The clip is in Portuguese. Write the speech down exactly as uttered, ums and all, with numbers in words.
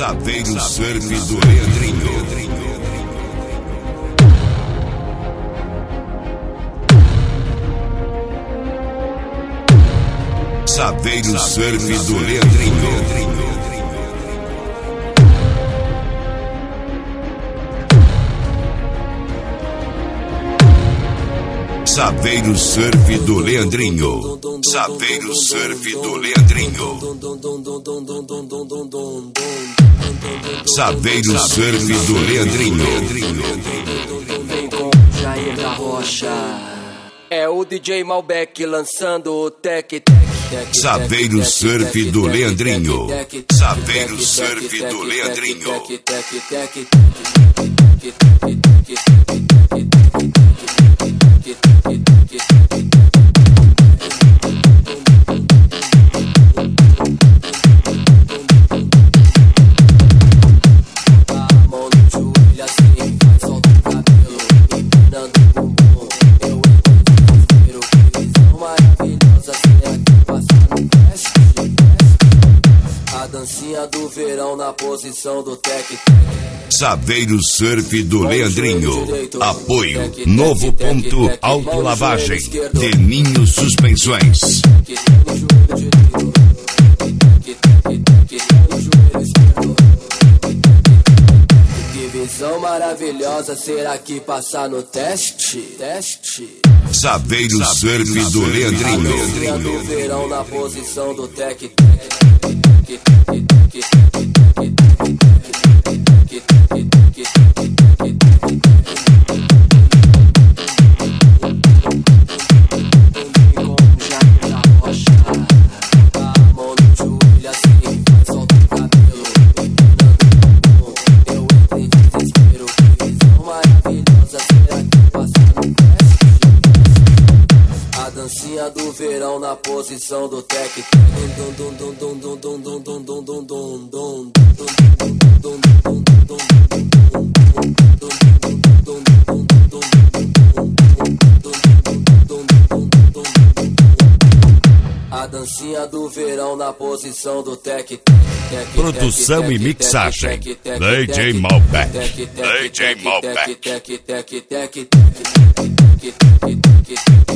Saveiro Surf do Leandrinho. Saveiro Surf do Leandrinho. Saveiro Surf do Leandrinho. Saveiro Surf do Leandrinho. Saveiro Surf do Leandrinho. Vem com Jair da Rocha. É o D J Malbec lançando o tec tec tec. Saveiro Surf do Leandrinho. Saveiro Surf do Leandrinho. Dancinha do verão na posição do tec tec. Saveiro Surf do Leandrinho. Apoio Novo Ponto Autolavagem. Deninho Suspensões. Que visão maravilhosa, será que passar no teste? Teste. Saveiro Surf do Leandrinho. Dancinha do verão na posição do tec tec. Dancinha do verão na posição do tec tec. A dancinha do verão na posição do tec tec. Produção e mixagem D J Malbec. D J Malbec.